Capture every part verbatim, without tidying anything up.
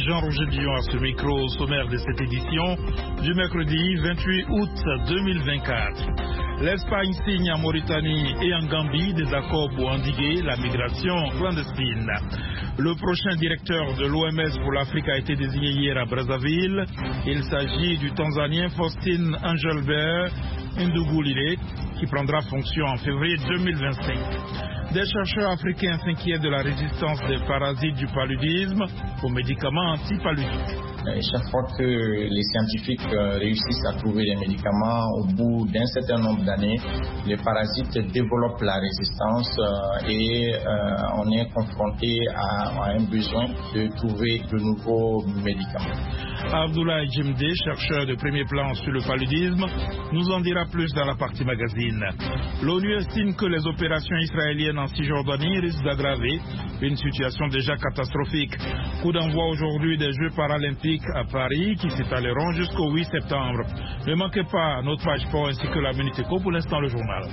Jean-Roger Dion à ce micro au sommaire de cette édition du mercredi vingt-huit août deux mille vingt-quatre. L'Espagne signe en Mauritanie et en Gambie des accords pour endiguer la migration clandestine. Le prochain directeur de l'O M S pour l'Afrique a été désigné hier à Brazzaville. Il s'agit du Tanzanien Faustin Engelbert Ndugulile qui prendra fonction en février deux mille vingt-cinq. Des chercheurs africains s'inquiètent de la résistance des parasites du paludisme aux médicaments antipaludiques. Chaque fois que les scientifiques réussissent à trouver des médicaments, au bout d'un certain nombre d'années, les parasites développent la résistance et on est confronté à un besoin de trouver de nouveaux médicaments. Abdoulaye Djemde, chercheur de premier plan sur le paludisme, nous en dira plus dans la partie magazine. L'ONU estime que les opérations israéliennes en Cisjordanie risquent d'aggraver une situation déjà catastrophique. Coup d'envoi aujourd'hui des Jeux paralympiques à Paris qui s'étaleront jusqu'au huit septembre. Ne manquez pas notre page sport ainsi que la Minute Éco. Pour l'instant, le journal.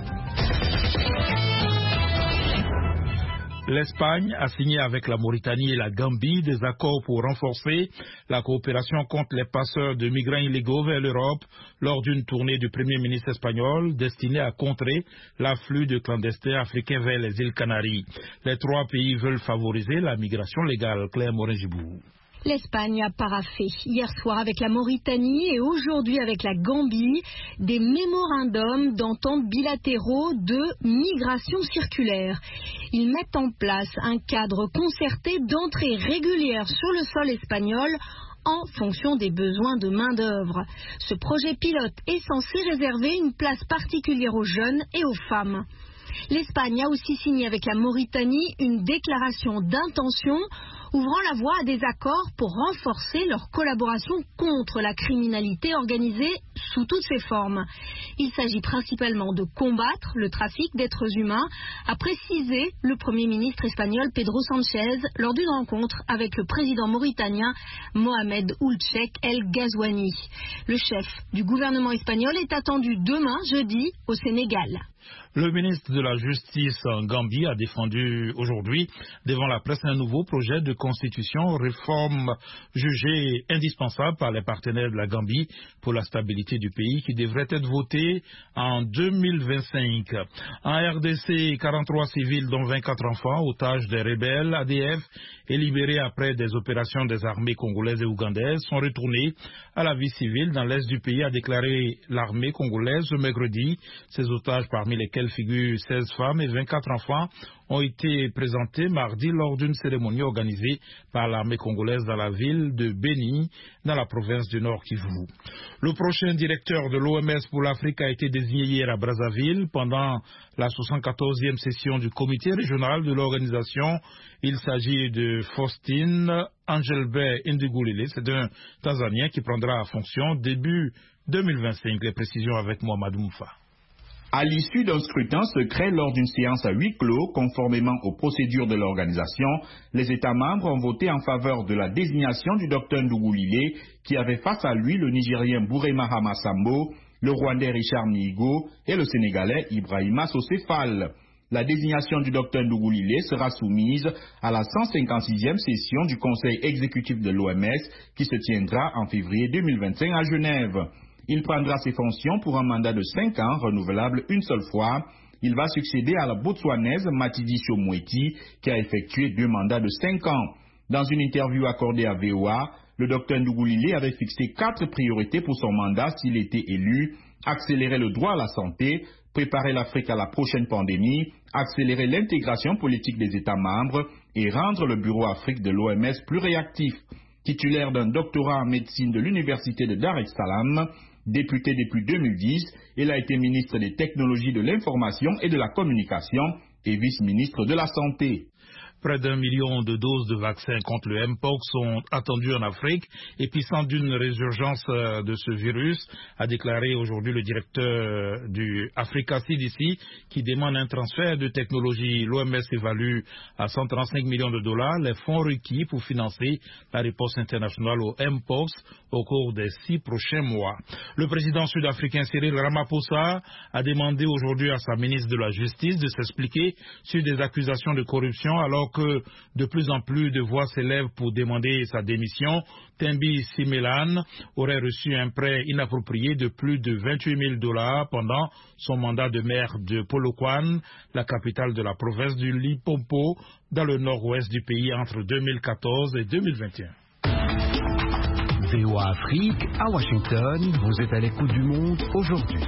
L'Espagne a signé avec la Mauritanie et la Gambie des accords pour renforcer la coopération contre les passeurs de migrants illégaux vers l'Europe lors d'une tournée du Premier ministre espagnol destinée à contrer l'afflux de clandestins africains vers les îles Canaries. Les trois pays veulent favoriser la migration légale. Claire Morin-Gibou. L'Espagne a paraphé hier soir avec la Mauritanie et aujourd'hui avec la Gambie des mémorandums d'entente bilatéraux de migration circulaire. Ils mettent en place un cadre concerté d'entrée régulière sur le sol espagnol en fonction des besoins de main-d'œuvre. Ce projet pilote est censé réserver une place particulière aux jeunes et aux femmes. L'Espagne a aussi signé avec la Mauritanie une déclaration d'intention ouvrant la voie à des accords pour renforcer leur collaboration contre la criminalité organisée sous toutes ses formes. Il s'agit principalement de combattre le trafic d'êtres humains, a précisé le Premier ministre espagnol Pedro Sánchez lors d'une rencontre avec le président mauritanien Mohamed Ould Cheikh El Ghazouani. Le chef du gouvernement espagnol est attendu demain, jeudi, au Sénégal. Le ministre de la Justice en Gambie a défendu aujourd'hui devant la presse un nouveau projet de constitution, réforme jugée indispensable par les partenaires de la Gambie pour la stabilité du pays qui devrait être votée en deux mille vingt-cinq. En R D C, quarante-trois civils dont vingt-quatre enfants, otages des rebelles A D F et libérés après des opérations des armées congolaises et ougandaises sont retournés à la vie civile dans l'est du pays, a déclaré l'armée congolaise ce mercredi. Ces otages, parmi lesquels figurent seize femmes et vingt-quatre enfants, ont été présentés mardi lors d'une cérémonie organisée par l'armée congolaise dans la ville de Beni, dans la province du Nord Kivu. Le prochain directeur de l'O M S pour l'Afrique a été désigné hier à Brazzaville pendant la soixante-quatorzième session du comité régional de l'organisation. Il s'agit de Faustin Engelbert Ndugulile, c'est un Tanzanien qui prendra fonction début deux mille vingt-cinq. Les précisions avec Mohamed Moufa. À l'issue d'un scrutin secret lors d'une séance à huis clos, conformément aux procédures de l'organisation, les États membres ont voté en faveur de la désignation du docteur Ndugulile, qui avait face à lui le Nigérien Bourema Hamasambo, le Rwandais Richard Mihigo et le Sénégalais Ibrahima Sosé-Fall. La désignation du docteur Ndugulile sera soumise à la cent cinquante-sixième session du Conseil exécutif de l'O M S qui se tiendra en février deux mille vingt-cinq à Genève. Il prendra ses fonctions pour un mandat de cinq ans, renouvelable une seule fois. Il va succéder à la Botswanaise Matidi Chomweti, qui a effectué deux mandats de cinq ans. Dans une interview accordée à V O A, le docteur Ndugulile avait fixé quatre priorités pour son mandat s'il était élu: accélérer le droit à la santé, préparer l'Afrique à la prochaine pandémie, accélérer l'intégration politique des États membres et rendre le bureau Afrique de l'O M S plus réactif. Titulaire d'un doctorat en médecine de l'université de Dar es Salaam, député depuis deux mille dix, il a été ministre des Technologies de l'Information et de la Communication et vice-ministre de la Santé. Près d'un million de doses de vaccins contre le Mpox sont attendues en Afrique, épicentre d'une résurgence de ce virus, a déclaré aujourd'hui le directeur du Africa C D C, qui demande un transfert de technologie. L'O M S évalue à cent trente-cinq millions de dollars les fonds requis pour financer la réponse internationale au Mpox au cours des six prochains mois. Le président sud-africain Cyril Ramaphosa a demandé aujourd'hui à sa ministre de la Justice de s'expliquer sur des accusations de corruption alors alors que de plus en plus de voix s'élèvent pour demander sa démission, Tembi Simelan aurait reçu un prêt inapproprié de plus de vingt-huit mille dollars pendant son mandat de maire de Polokwane, la capitale de la province du Limpopo, dans le nord-ouest du pays entre deux mille quatorze et deux mille vingt et un. V O A Afrique, à Washington, vous êtes à l'écoute du monde aujourd'hui.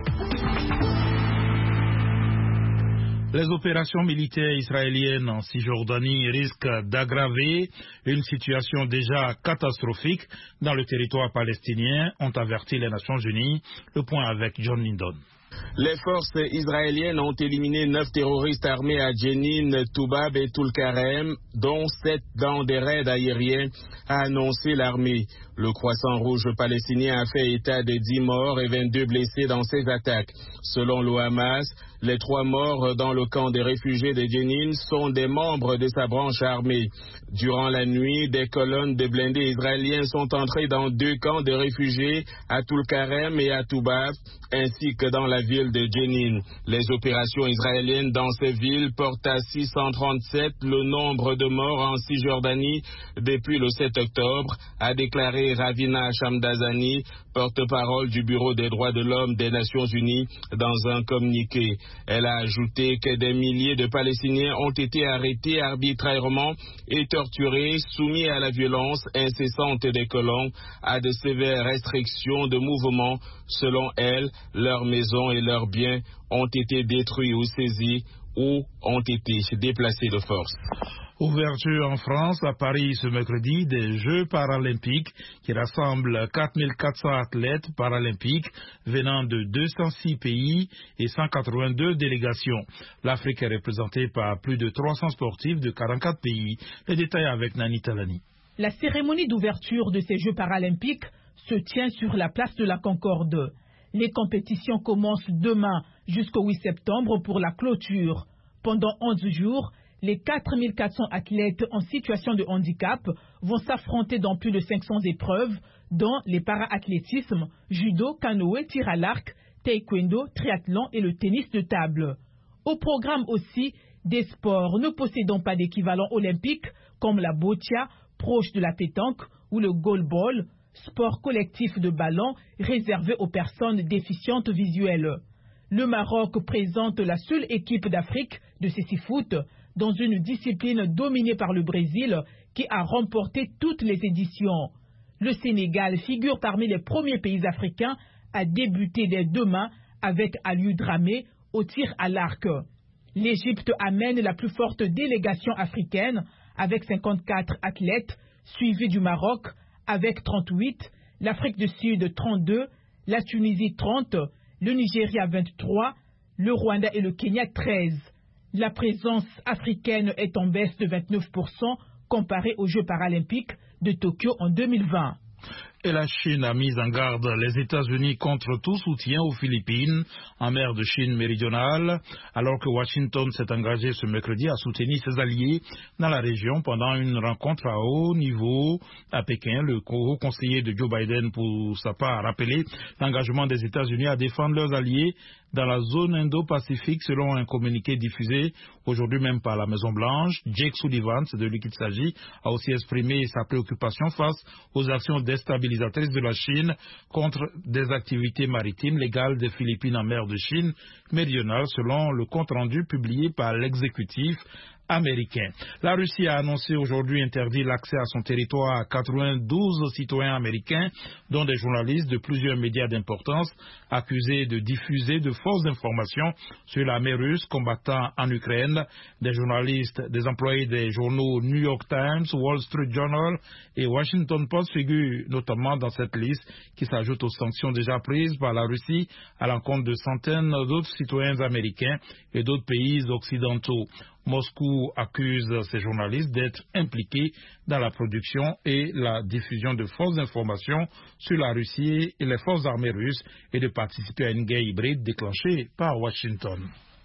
Les opérations militaires israéliennes en Cisjordanie risquent d'aggraver une situation déjà catastrophique dans le territoire palestinien, ont averti les Nations Unies. Le point avec John Lindon. Les forces israéliennes ont éliminé neuf terroristes armés à Jenin, Toubab et Tulkarem, dont sept dans des raids aériens, a annoncé l'armée. Le Croissant Rouge palestinien a fait état de dix morts et vingt-deux blessés dans ces attaques. Selon le Hamas, les trois morts dans le camp des réfugiés de Jenin sont des membres de sa branche armée. Durant la nuit, des colonnes de blindés israéliens sont entrées dans deux camps de réfugiés, à Tulkarem et à Toubab, ainsi que dans la ville de Jenin. Les opérations israéliennes dans ces villes portent à six cent trente-sept le nombre de morts en Cisjordanie depuis le sept octobre, a déclaré Ravina Shamdazani, porte-parole du Bureau des droits de l'homme des Nations Unies, dans un communiqué. Elle a ajouté que des milliers de Palestiniens ont été arrêtés arbitrairement et torturés, soumis à la violence incessante des colons, à de sévères restrictions de mouvement. Selon elle, leurs maisons et leurs biens ont été détruits ou saisis ou ont été déplacés de force. Ouverture en France, à Paris ce mercredi, des Jeux paralympiques qui rassemblent quatre mille quatre cents athlètes paralympiques venant de deux cent six pays et cent quatre-vingt-deux délégations. L'Afrique est représentée par plus de trois cents sportifs de quarante-quatre pays. Les détails avec Nani Talani. La cérémonie d'ouverture de ces Jeux paralympiques se tient sur la place de la Concorde. Les compétitions commencent demain jusqu'au huit septembre pour la clôture. Pendant onze jours, les quatre mille quatre cents athlètes en situation de handicap vont s'affronter dans plus de cinq cents épreuves, dont les para-athlétisme, judo, canoë, tir à l'arc, taekwondo, triathlon et le tennis de table. Au programme aussi des sports ne possédant pas d'équivalent olympique comme la boccia, proche de la pétanque, ou le goalball, sport collectif de ballon réservé aux personnes déficientes visuelles. Le Maroc présente la seule équipe d'Afrique de cécifoot dans une discipline dominée par le Brésil qui a remporté toutes les éditions. Le Sénégal figure parmi les premiers pays africains à débuter dès demain avec Aliou Dramé au tir à l'arc. L'Égypte amène la plus forte délégation africaine avec cinquante-quatre athlètes, suivi du Maroc avec trente-huit, l'Afrique du Sud trente-deux, la Tunisie trente, le Nigeria vingt-trois, le Rwanda et le Kenya treize. La présence africaine est en baisse de vingt-neuf pour cent comparée aux Jeux paralympiques de Tokyo en deux mille vingt. Et la Chine a mis en garde les États-Unis contre tout soutien aux Philippines en mer de Chine méridionale, alors que Washington s'est engagé ce mercredi à soutenir ses alliés dans la région pendant une rencontre à haut niveau à Pékin. Le haut conseiller de Joe Biden, pour sa part, a rappelé l'engagement des États-Unis à défendre leurs alliés dans la zone Indo-Pacifique, selon un communiqué diffusé aujourd'hui même par la Maison-Blanche. Jake Sullivan, c'est de lui qu'il s'agit, a aussi exprimé sa préoccupation face aux actions déstabilisatrices de la Chine contre des activités maritimes légales des Philippines en mer de Chine méridionale, selon le compte-rendu publié par l'exécutif américain. La Russie a annoncé aujourd'hui interdire l'accès à son territoire à quatre-vingt-douze citoyens américains, dont des journalistes de plusieurs médias d'importance, accusés de diffuser de fausses informations sur l'armée russe combattant en Ukraine. Des journalistes, des employés des journaux New York Times, Wall Street Journal et Washington Post figurent notamment dans cette liste qui s'ajoute aux sanctions déjà prises par la Russie à l'encontre de centaines d'autres citoyens américains et d'autres pays occidentaux. Moscou accuse ces journalistes d'être impliqués dans la production et la diffusion de fausses informations sur la Russie et les forces armées russes et de participer à une guerre hybride déclenchée par Washington.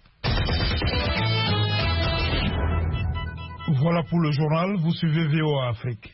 Voilà pour le journal, vous suivez V O A Afrique.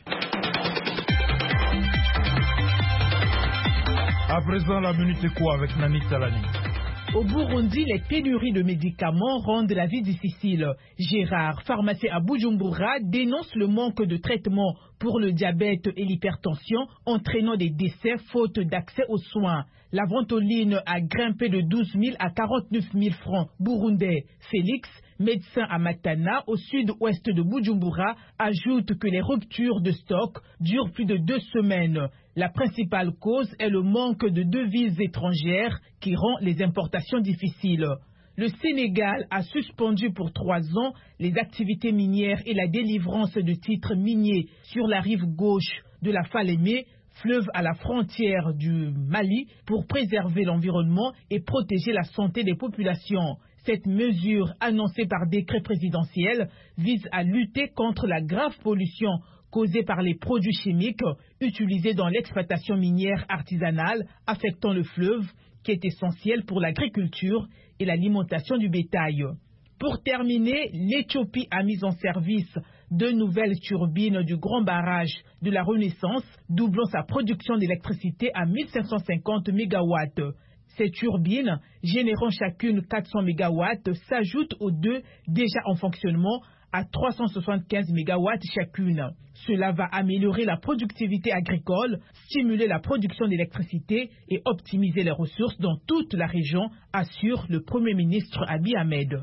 À présent, la Minute Éco avec Nani Talani. Au Burundi, les pénuries de médicaments rendent la vie difficile. Gérard, pharmacien à Bujumbura, dénonce le manque de traitement pour le diabète et l'hypertension, entraînant des décès faute d'accès aux soins. La ventoline a grimpé de douze mille à quarante-neuf mille francs burundais. Félix, médecin à Matana, au sud-ouest de Bujumbura, ajoute que les ruptures de stock durent plus de deux semaines. La principale cause est le manque de devises étrangères qui rend les importations difficiles. Le Sénégal a suspendu pour trois ans les activités minières et la délivrance de titres miniers sur la rive gauche de la Falémé, fleuve à la frontière du Mali, pour préserver l'environnement et protéger la santé des populations. Cette mesure, annoncée par décret présidentiel, vise à lutter contre la grave pollution causée par les produits chimiques utilisés dans l'exploitation minière artisanale affectant le fleuve, qui est essentiel pour l'agriculture et l'alimentation du bétail. Pour terminer, l'Éthiopie a mis en service deux nouvelles turbines du grand barrage de la Renaissance, doublant sa production d'électricité à mille cinq cent cinquante mégawatts. Ces turbines, générant chacune quatre cents mégawatts, s'ajoutent aux deux déjà en fonctionnement à trois cent soixante-quinze mégawatts chacune. Cela va améliorer la productivité agricole, stimuler la production d'électricité et optimiser les ressources dans toute la région, assure le Premier ministre Abiy Ahmed.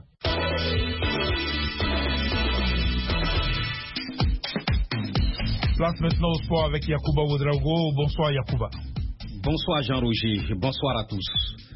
Place maintenant au sport avec Yacouba Ouedraogo. Bonsoir Yacouba. Bonsoir Jean-Roger, bonsoir à tous.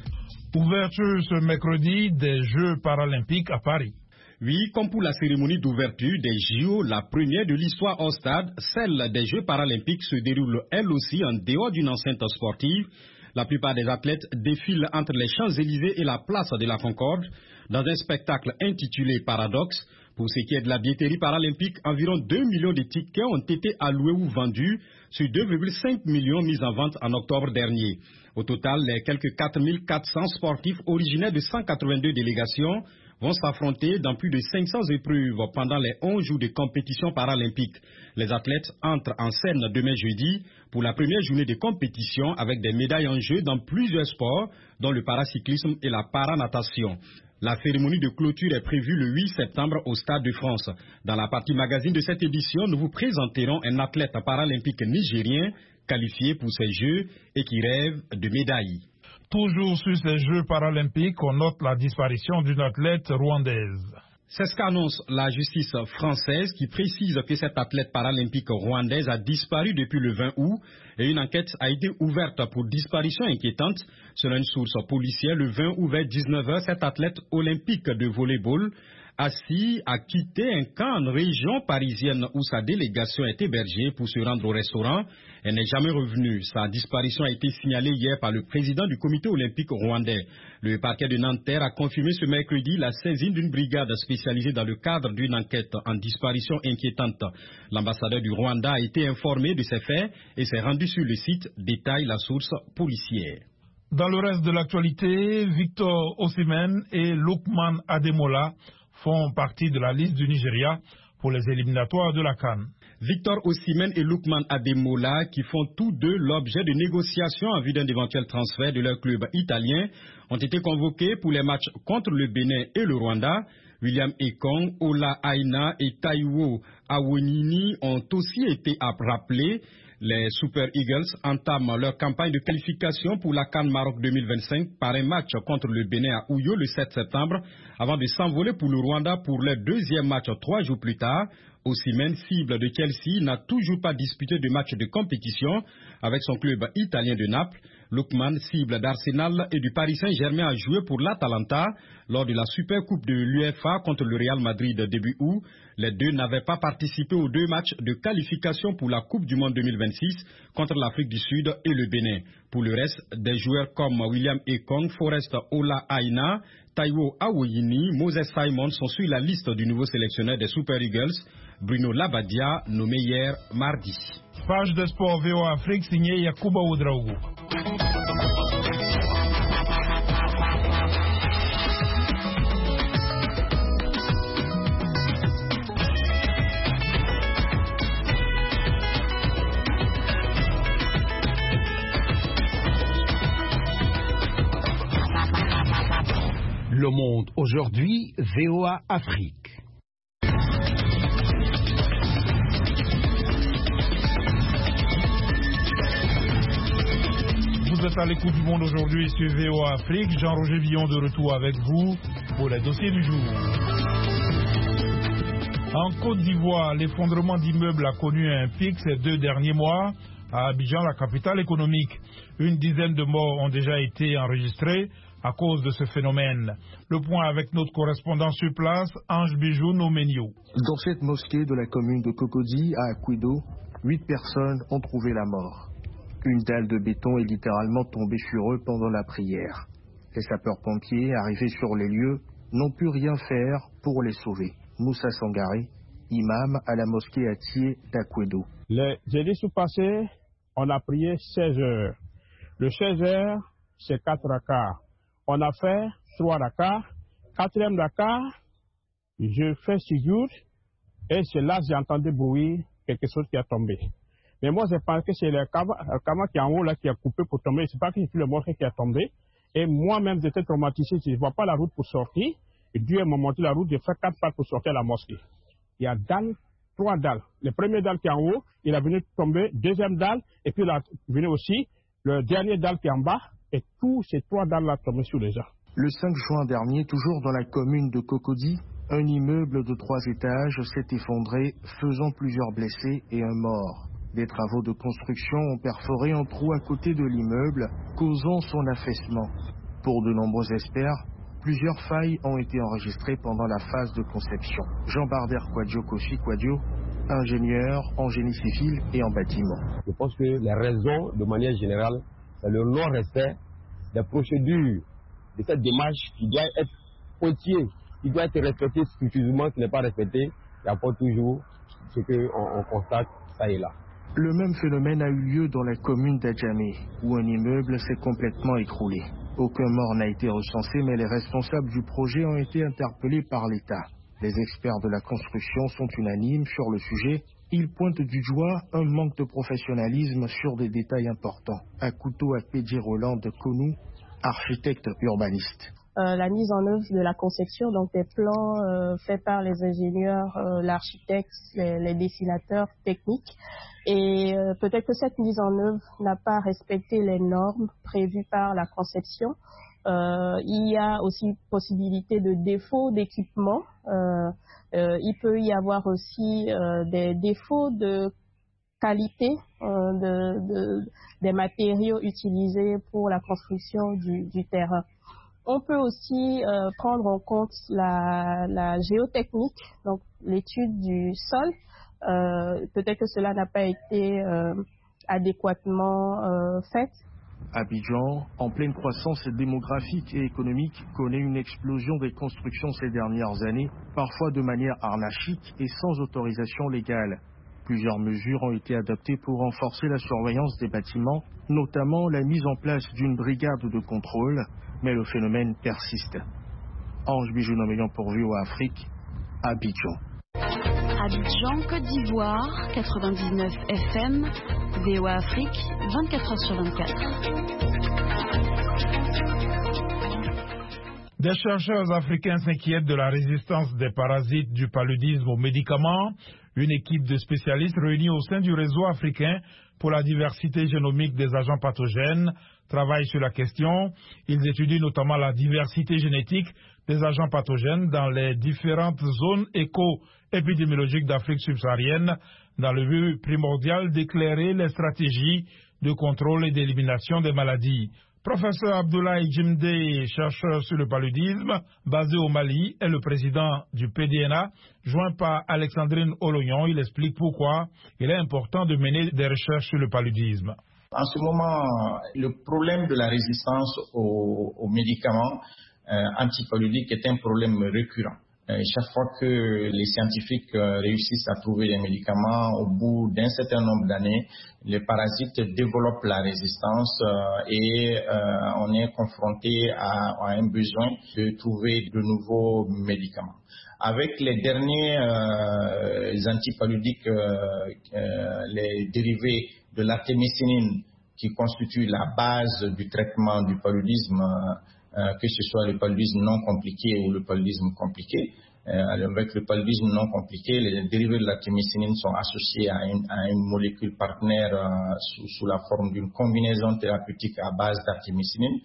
Ouverture ce mercredi des Jeux paralympiques à Paris. Oui, comme pour la cérémonie d'ouverture des J O, la première de l'histoire au stade, celle des Jeux paralympiques se déroule elle aussi en dehors d'une enceinte sportive. La plupart des athlètes défilent entre les Champs-Élysées et la place de la Concorde dans un spectacle intitulé Paradoxe. Pour ce qui est de la billetterie paralympique, environ deux millions de tickets ont été alloués ou vendus sur deux virgule cinq millions mis en vente en octobre dernier. Au total, les quelques quatre mille quatre cents sportifs originaires de cent quatre-vingt-deux délégations vont s'affronter dans plus de cinq cents épreuves pendant les onze jours de compétition paralympique. Les athlètes entrent en scène demain jeudi pour la première journée de compétition avec des médailles en jeu dans plusieurs sports, dont le paracyclisme et la paranatation. La cérémonie de clôture est prévue le huit septembre au Stade de France. Dans la partie magazine de cette édition, nous vous présenterons un athlète paralympique nigérien qualifié pour ces Jeux et qui rêve de médailles. Toujours sur ces Jeux paralympiques, on note la disparition d'une athlète rwandaise. C'est ce qu'annonce la justice française qui précise que cette athlète paralympique rwandaise a disparu depuis le vingt août et une enquête a été ouverte pour disparition inquiétante. Selon une source policière, le vingt août vers dix-neuf heures, cette athlète olympique de volleyball assis a quitté un camp en région parisienne où sa délégation est hébergée pour se rendre au restaurant. Elle n'est jamais revenue. Sa disparition a été signalée hier par le président du comité olympique rwandais. Le parquet de Nanterre a confirmé ce mercredi la saisine d'une brigade spécialisée dans le cadre d'une enquête en disparition inquiétante. L'ambassadeur du Rwanda a été informé de ces faits et s'est rendu sur le site, détaille la source policière. Dans le reste de l'actualité, Victor Osimhen et Lookman Ademola font partie de la liste du Nigeria pour les éliminatoires de la CAN. Victor Osimhen et Lookman Ademola, qui font tous deux l'objet de négociations en vue d'un éventuel transfert de leur club italien, ont été convoqués pour les matchs contre le Bénin et le Rwanda. William Ekong, Ola Aina et Taiwo Awonini ont aussi été rappelés. Les Super Eagles entament leur campagne de qualification pour la CAN Maroc deux mille vingt-cinq par un match contre le Bénin à Ouyo le sept septembre avant de s'envoler pour le Rwanda pour leur deuxième match trois jours plus tard. Osimhen, cible de Chelsea, n'a toujours pas disputé de match de compétition avec son club italien de Naples. Lookman, cible d'Arsenal et du Paris Saint-Germain, a joué pour l'Atalanta lors de la Super Coupe de l'UEFA contre le Real Madrid début août. Les deux n'avaient pas participé aux deux matchs de qualification pour la Coupe du Monde deux mille vingt-six contre l'Afrique du Sud et le Bénin. Pour le reste, des joueurs comme William Ekong, Forest Ola Aina, Taiwo Awoyini, Moses Simon sont sur la liste du nouveau sélectionneur des Super Eagles, Bruno Labbadia, nommé hier mardi. Page de sport V O Afrique signée Yacouba Ouedraogo. Le Monde aujourd'hui, V O A Afrique. Vous êtes à l'écoute du Monde aujourd'hui sur V O A Afrique. Jean-Roger Villon de retour avec vous pour les dossiers du jour. En Côte d'Ivoire, l'effondrement d'immeubles a connu un pic ces deux derniers mois à Abidjan, la capitale économique. Une dizaine de morts ont déjà été enregistrées à cause de ce phénomène. Le point avec notre correspondant sur place, Ange Bijou Nomenio. Dans cette mosquée de la commune de Cocody à Akouedo, huit personnes ont trouvé la mort. Une dalle de béton est littéralement tombée sur eux pendant la prière. Les sapeurs-pompiers, arrivés sur les lieux, n'ont pu rien faire pour les sauver. Moussa Sangaré, imam à la mosquée Atié d'Akouedo. Les jeudis sous passés, on a prié seize heures. Le seize heures, c'est quatre rakats. On a fait trois rakats. Quatrième rakat, je fais sujoud et c'est là que j'ai entendu bruit, quelque chose qui a tombé. Mais moi, je pense que c'est le kama qui est en haut là qui a coupé pour tomber. C'est pas que c'est le morceau qui a tombé. Et moi-même, j'étais traumatisé. Je ne vois pas la route pour sortir. Et Dieu m'a montré la route. J'ai fait quatre pas pour sortir à la mosquée. Il y a dalle, trois dalles. Le premier dalle qui est en haut, il a venu tomber. Deuxième dalle, et puis il a venu aussi le dernier dalle qui est en bas. Et tous ces trois dalles-là tombent sur les gens. Le cinq juin dernier, toujours dans la commune de Cocody, un immeuble de trois étages s'est effondré, faisant plusieurs blessés et un mort. Des travaux de construction ont perforé un trou à côté de l'immeuble, causant son affaissement. Pour de nombreux experts, plusieurs failles ont été enregistrées pendant la phase de conception. Jean Barder Kwadjo Kofi Kwadjo, ingénieur en génie civil et en bâtiment. Je pense que les raisons, de manière générale, c'est le non-respect des procédures de cette démarche qui doit être pointillée, qui doit être respectée scrupuleusement, qui n'est pas respectée. Il y a encore toujours ce qu'on on constate, ça et là. Le même phénomène a eu lieu dans la commune d'Adjamé, où un immeuble s'est complètement écroulé. Aucun mort n'a été recensé, mais les responsables du projet ont été interpellés par l'État. Les experts de la construction sont unanimes sur le sujet. Ils pointent du doigt un manque de professionnalisme sur des détails importants. Akuto Akpedji Roland de Konou, architecte urbaniste. Euh, la mise en œuvre de la conception, donc des plans euh, faits par les ingénieurs, euh, l'architecte, les, les dessinateurs techniques. Et euh, peut-être que cette mise en œuvre n'a pas respecté les normes prévues par la conception. Euh, il y a aussi possibilité de défaut d'équipement. Euh, euh, il peut y avoir aussi euh, des défauts de qualité euh, de, de, des matériaux utilisés pour la construction du, du terrain. On peut aussi euh, prendre en compte la, la géotechnique, donc l'étude du sol. Euh, peut-être que cela n'a pas été euh, adéquatement euh, fait. Abidjan, en pleine croissance démographique et économique, connaît une explosion des constructions ces dernières années, parfois de manière anarchique et sans autorisation légale. Plusieurs mesures ont été adoptées pour renforcer la surveillance des bâtiments, notamment la mise en place d'une brigade de contrôle, mais le phénomène persiste. Ange Bijou Nomélian pour V O A Afrique, Abidjan. Abidjan, Côte d'Ivoire, quatre-vingt-dix-neuf F M, V O A Afrique, vingt-quatre heures sur vingt-quatre. Des chercheurs africains s'inquiètent de la résistance des parasites du paludisme aux médicaments. Une équipe de spécialistes réunis au sein du réseau africain pour la diversité génomique des agents pathogènes travaille sur la question. Ils étudient notamment la diversité génétique des agents pathogènes dans les différentes zones éco-épidémiologiques d'Afrique subsaharienne dans le but primordial d'éclairer les stratégies de contrôle et d'élimination des maladies. Professeur Abdoulaye Djimde, chercheur sur le paludisme, basé au Mali, est le président du P D N A, joint par Alexandrine Olognon. Il explique pourquoi il est important de mener des recherches sur le paludisme. En ce moment, le problème de la résistance aux, aux médicaments euh, antipaludiques est un problème récurrent. Euh, chaque fois que les scientifiques euh, réussissent à trouver des médicaments, au bout d'un certain nombre d'années, les parasites développent la résistance euh, et euh, on est confronté à, à un besoin de trouver de nouveaux médicaments. Avec les derniers euh, les antipaludiques, euh, euh, les dérivés de l'artémisinine qui constituent la base du traitement du paludisme, euh, que ce soit le paludisme non compliqué ou le paludisme compliqué. Euh, avec le paludisme non compliqué, les dérivés de la thymosinine sont associés à une, à une molécule partenaire euh, sous, sous la forme d'une combinaison thérapeutique à base d'artémisinine.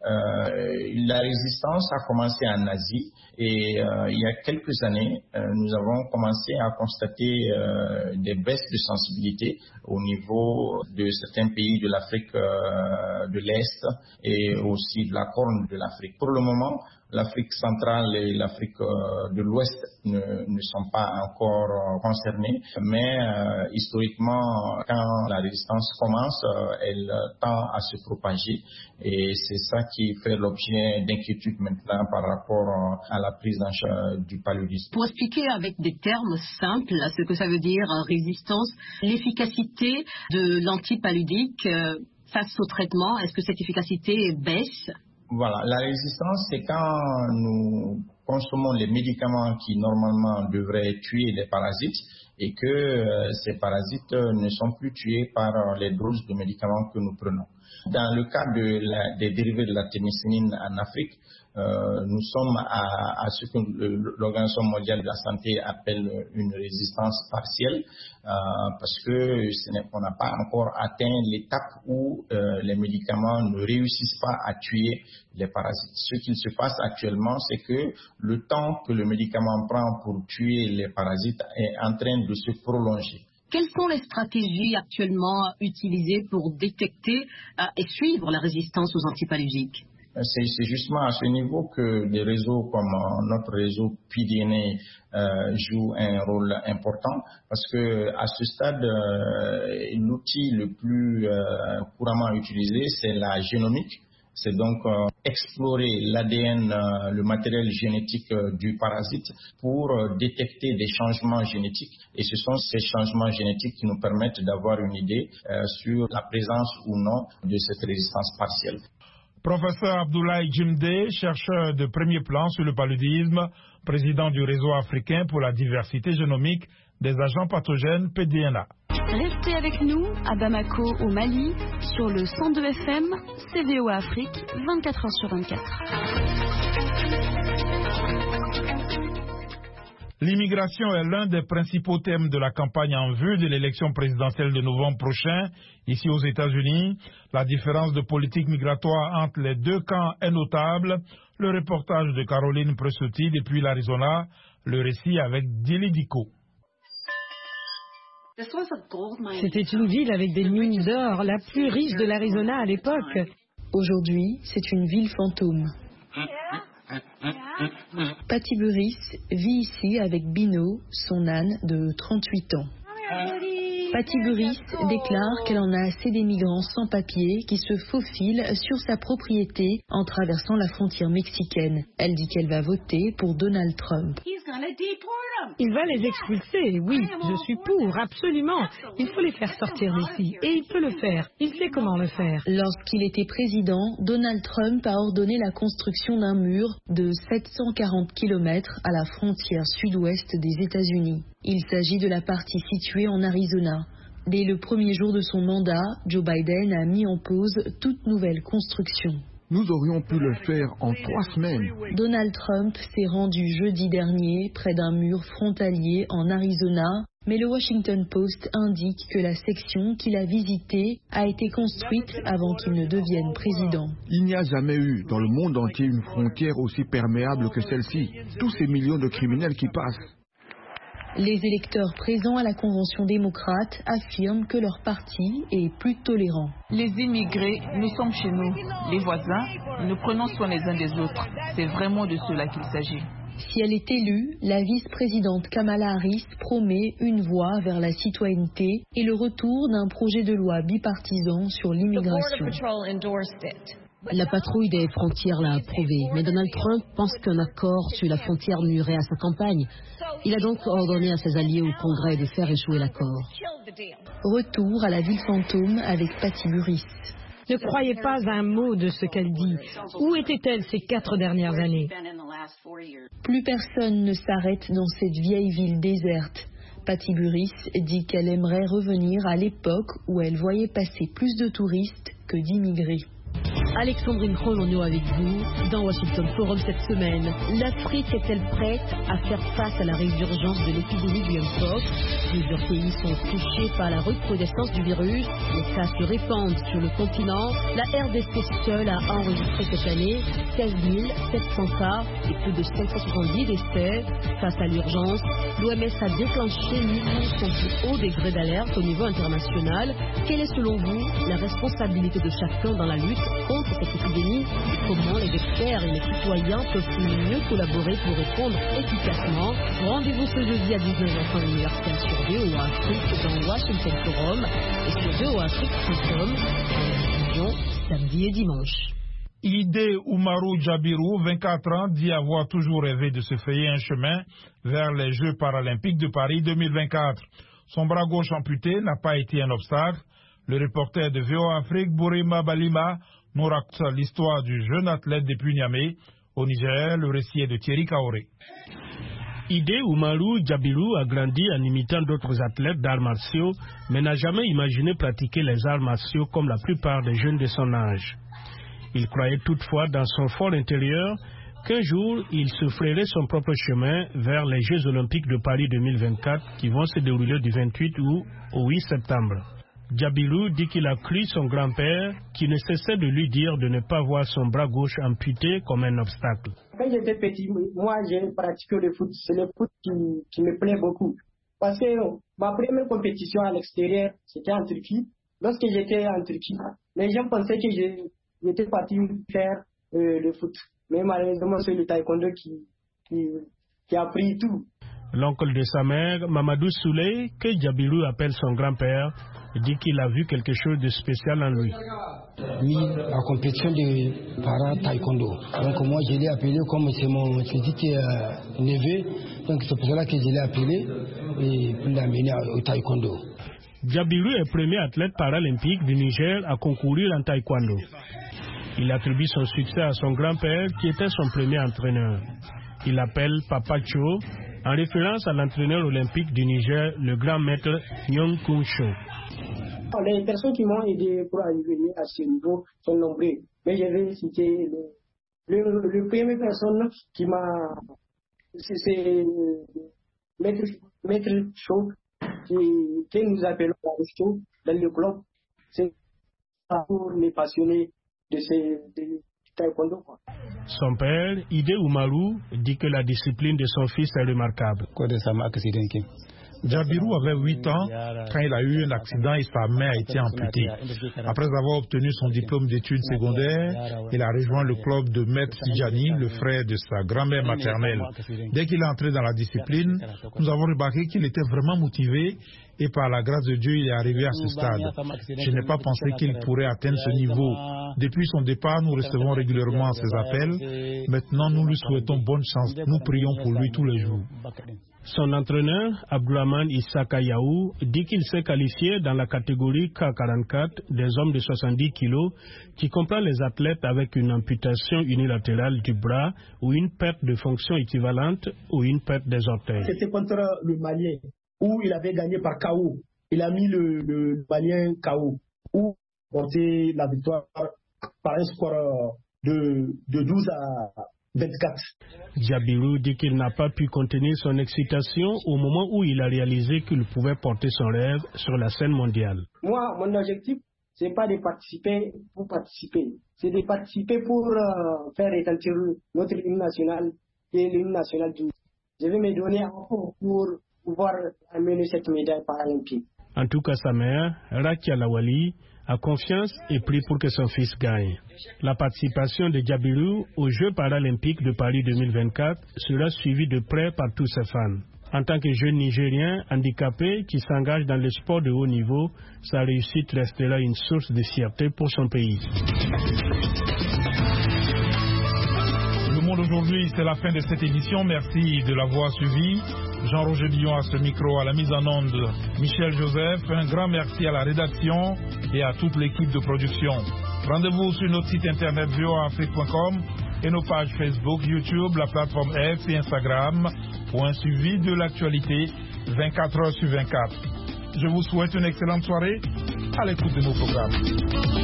Euh, la résistance a commencé en Asie et euh, il y a quelques années, euh, nous avons commencé à constater euh, des baisses de sensibilité au niveau de certains pays de l'Afrique euh, de l'Est et aussi de la Corne de l'Afrique. Pour le moment, l'Afrique centrale et l'Afrique euh, de l'Ouest ne, ne sont pas encore euh, concernées, mais euh, historiquement, quand la résistance commence, euh, elle tend à se propager et c'est ça qui fait l'objet d'inquiétude maintenant par rapport euh, à la prise en charge du paludisme. Pour expliquer avec des termes simples ce que ça veut dire euh, résistance, l'efficacité de l'antipaludique euh, face au traitement, est-ce que cette efficacité baisse ? Voilà, la résistance, c'est quand nous consommons les médicaments qui normalement devraient tuer les parasites et que euh, ces parasites ne sont plus tués par euh, les doses de médicaments que nous prenons. Dans le cas de la, des dérivés de la thymosinine en Afrique, euh, nous sommes à, à ce que l'Organisation mondiale de la santé appelle une résistance partielle euh, parce que ce n'est, on n'a pas encore atteint l'étape où euh, les médicaments ne réussissent pas à tuer les parasites. Ce qu'il se passe actuellement, c'est que le temps que le médicament prend pour tuer les parasites est en train de se prolonger. Quelles sont les stratégies actuellement utilisées pour détecter euh, et suivre la résistance aux antipaludiques ? C'est, c'est justement à ce niveau que des réseaux comme euh, notre réseau P D N A euh, jouent un rôle important parce que à ce stade, euh, l'outil le plus euh, couramment utilisé, c'est la génomique. C'est donc euh, explorer l'A D N, euh, le matériel génétique euh, du parasite pour euh, détecter des changements génétiques. Et ce sont ces changements génétiques qui nous permettent d'avoir une idée euh, sur la présence ou non de cette résistance partielle. Professeur Abdoulaye Djimde, chercheur de premier plan sur le paludisme, président du réseau africain pour la diversité génomique des agents pathogènes P D N A. Restez avec nous à Bamako au Mali sur le cent deux F M, C V O Afrique, vingt-quatre heures sur vingt-quatre. L'immigration est l'un des principaux thèmes de la campagne en vue de l'élection présidentielle de novembre prochain. Ici aux États-Unis, la différence de politique migratoire entre les deux camps est notable. Le reportage de Caroline Pressotti depuis l'Arizona, le récit avec Dili Diko. C'était une ville avec des mines d'or, la plus riche de l'Arizona à l'époque. Aujourd'hui, c'est une ville fantôme. Patty Burris vit ici avec Bino, son âne de trente-huit ans. Patty Burris déclare qu'elle en a assez des migrants sans papier qui se faufilent sur sa propriété en traversant la frontière mexicaine. Elle dit qu'elle va voter pour Donald Trump. Il va les expulser, oui, je suis pour, absolument. Il faut les faire sortir d'ici, et il peut le faire, il sait comment le faire. Lorsqu'il était président, Donald Trump a ordonné la construction d'un mur de sept cent quarante kilomètres à la frontière sud-ouest des États-Unis. Il s'agit de la partie située en Arizona. Dès le premier jour de son mandat, Joe Biden a mis en pause toute nouvelle construction. Nous aurions pu le faire en trois semaines. Donald Trump s'est rendu jeudi dernier près d'un mur frontalier en Arizona, mais le Washington Post indique que la section qu'il a visitée a été construite avant qu'il ne devienne président. Il n'y a jamais eu dans le monde entier une frontière aussi perméable que celle-ci. Tous ces millions de criminels qui passent. Les électeurs présents à la convention démocrate affirment que leur parti est plus tolérant. Les immigrés, nous sommes chez nous. Les voisins, nous prenons soin les uns des autres. C'est vraiment de cela qu'il s'agit. Si elle est élue, la vice-présidente Kamala Harris promet une voie vers la citoyenneté et le retour d'un projet de loi bipartisan sur l'immigration. La patrouille des frontières l'a approuvé, mais Donald Trump pense qu'un accord sur la frontière nuirait à sa campagne. Il a donc ordonné à ses alliés au Congrès de faire échouer l'accord. Retour à la ville fantôme avec Patty Burris. Ne croyez pas un mot de ce qu'elle dit. Où était-elle ces quatre dernières années? Plus personne ne s'arrête dans cette vieille ville déserte. Patty Burris dit qu'elle aimerait revenir à l'époque où elle voyait passer plus de touristes que d'immigrés. Alexandrine Chronono avec vous dans Washington Forum cette semaine. L'Afrique est-elle prête à faire face à la résurgence de l'épidémie du Mpox? Plusieurs pays sont touchés par la recrudescence du virus. Les cas se répandent sur le continent. La R D C seule a enregistré cette année seize mille sept cents cas et plus de cinq cent soixante-dix décès. Face à l'urgence, l'O M S a déclenché l'une son plus haut degré d'alerte au niveau international. Quelle est selon vous la responsabilité de chacun dans la lutte contre cette épidémie et comment les experts et les citoyens peuvent mieux collaborer pour répondre efficacement? Rendez-vous ce jeudi à dix-neuf heures trente universelle sur V O A Afrique dans Washington Forum et sur V O A Afrique point com en diffusion samedi et dimanche. Ide Oumarou Djabirou, vingt-quatre ans, dit avoir toujours rêvé de se frayer un chemin vers les Jeux paralympiques de Paris deux mille vingt-quatre. Son bras gauche amputé n'a pas été un obstacle. Le reporter de V O A Afrique, Bourima Balima, nous raconte l'histoire du jeune athlète depuis Niamey. Au Niger, le récit est de Thierry Kaoré. Ide Oumarou Djabirou a grandi en imitant d'autres athlètes d'arts martiaux, mais n'a jamais imaginé pratiquer les arts martiaux comme la plupart des jeunes de son âge. Il croyait toutefois dans son fort intérieur qu'un jour, il se frayerait son propre chemin vers les Jeux olympiques de Paris deux mille vingt-quatre qui vont se dérouler du vingt-huit août au huit septembre. Djabirou dit qu'il a cru son grand-père qui ne cessait de lui dire de ne pas voir son bras gauche amputé comme un obstacle. Quand j'étais petit, moi j'ai pratiqué le foot. C'est le foot qui, qui me plaît beaucoup. Parce que ma première compétition à l'extérieur, c'était en Turquie. Lorsque j'étais en Turquie, les gens pensaient que j'étais parti faire euh, le foot. Mais malheureusement, c'est le taekwondo qui, qui, qui a pris tout. L'oncle de sa mère, Mamadou Souley, que Djabirou appelle son grand-père, dit qu'il a vu quelque chose de spécial en lui. Oui, la compétition de para-taekwondo. Donc moi, je l'ai appelé comme c'est mon petit euh, neveu. Donc c'est pour cela que je l'ai appelé et pour l'amener au taekwondo. Djabirou est premier athlète paralympique du Niger à concourir en taekwondo. Il attribue son succès à son grand-père qui était son premier entraîneur. Il l'appelle Papa Cho, en référence à l'entraîneur olympique du Niger, le grand maître Nyong Kung Cho. Les personnes qui m'ont aidé pour arriver à ce niveau sont nombreuses. Mais je vais citer le, le, le premier personne qui m'a... C'est Maître, Maître Cho, qui, que nous appelons Cho dans le club. C'est pour les passionnés de ces de taekwondo. Son père, Ide Oumarou, dit que la discipline de son fils est remarquable. Djabirou avait huit ans quand il a eu un accident et sa main a été amputée. Après avoir obtenu son diplôme d'études secondaires, il a rejoint le club de Maître Tidjani, le frère de sa grand-mère maternelle. Dès qu'il est entré dans la discipline, nous avons remarqué qu'il était vraiment motivé et par la grâce de Dieu, il est arrivé à ce stade. Je n'ai pas pensé qu'il pourrait atteindre ce niveau. Depuis son départ, nous recevons régulièrement ses appels. Maintenant, nous lui souhaitons bonne chance. Nous prions pour lui tous les jours. Son entraîneur, Abdourahmane Issaka Yaou, dit qu'il s'est qualifié dans la catégorie K quarante-quatre des hommes de soixante-dix kilos, qui comprend les athlètes avec une amputation unilatérale du bras ou une perte de fonction équivalente ou une perte des orteils. C'était contre le Malien, où il avait gagné par K O. Il a mis le, le Malien K O, où porté la victoire par un score de, de douze à vingt-quatre. Djabirou dit qu'il n'a pas pu contenir son excitation au moment où il a réalisé qu'il pouvait porter son rêve sur la scène mondiale. Moi, mon objectif, c'est pas de participer pour participer, c'est de participer pour euh, faire retentir notre hymne national et l'hymne national du. Je vais me donner encore pour pouvoir amener cette médaille paralympique. En tout cas, sa mère, Rakia Lawali, a confiance et prie pour que son fils gagne. La participation de Djabirou aux Jeux paralympiques de Paris deux mille vingt-quatre sera suivie de près par tous ses fans. En tant que jeune Nigérien handicapé qui s'engage dans le sport de haut niveau, sa réussite restera une source de fierté pour son pays. Le Monde aujourd'hui, c'est la fin de cette émission. Merci de l'avoir suivi. Jean-Roger Billon à ce micro, à la mise en onde, Michel Joseph. Un grand merci à la rédaction et à toute l'équipe de production. Rendez-vous sur notre site internet v o a afrique point com et nos pages Facebook, YouTube, la plateforme X et Instagram pour un suivi de l'actualité vingt-quatre heures sur vingt-quatre. Je vous souhaite une excellente soirée à l'écoute de nos programmes.